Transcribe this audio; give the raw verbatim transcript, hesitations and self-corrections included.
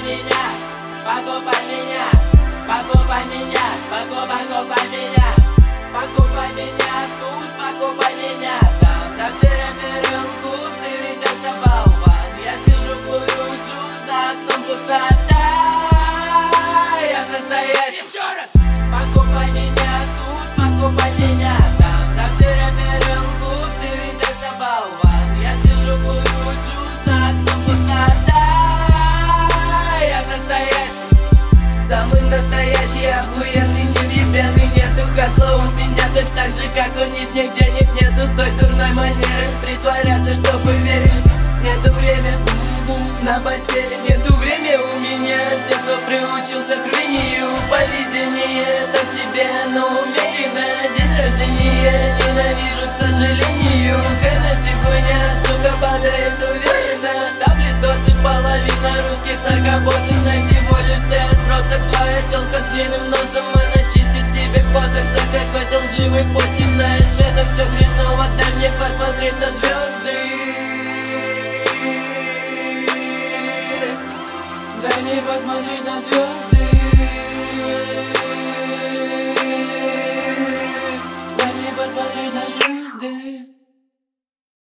покупай меня, покупай меня, покупай меня, покупай, покупай меня, покупай меня тут, покупай меня там. Да все рэперы лгут, ты ведешься болван. Я сижу, курю, чу, за окном пустота. Я настоящий. Еще раз. Покупай меня тут, покупай меня там. Да все рэперы лгут, ты ведешься болван. Я сижу, курю, чу, за окном пустота. Я настоящий. Самый настоящий, охуенный, невъебенный. Нету хаслов с меня точно так же, как у них нигде денег. Нету той дурной манеры притворяться, чтобы верили. Нету время на потери. Нету время у меня. С детства приучился к рвению. Поведение так себе, но умеренно. День рождения ненавижу, к сожалению. Хеннесси хуйня, сука, падает уверенно. Таблетосы, половина русских наркобоссов. Знай всего лишь ты отбросок. Твоя телка с длинным носом, она чистит тебе посох. За какой-то лживый постик, знаешь, это все хреново. Дай мне посмотреть на звезды.